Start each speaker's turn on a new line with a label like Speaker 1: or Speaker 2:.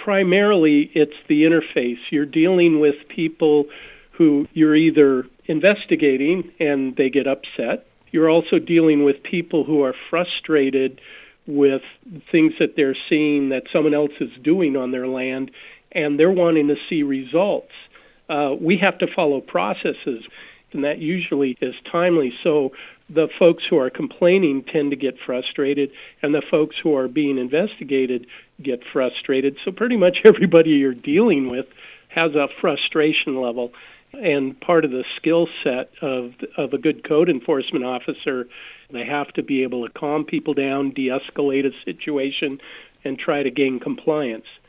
Speaker 1: Primarily, it's the interface. You're dealing with people who you're either investigating and they get upset. You're also dealing with people who are frustrated with things that they're seeing that someone else is doing on their land, and they're wanting to see results. We have to follow processes, and that usually is timely. So the folks who are complaining tend to get frustrated, and the folks who are being investigated get frustrated. So pretty much everybody you're dealing with has a frustration level. And part of the skill set of a good code enforcement officer, they have to be able to calm people down, de-escalate a situation, and try to gain compliance.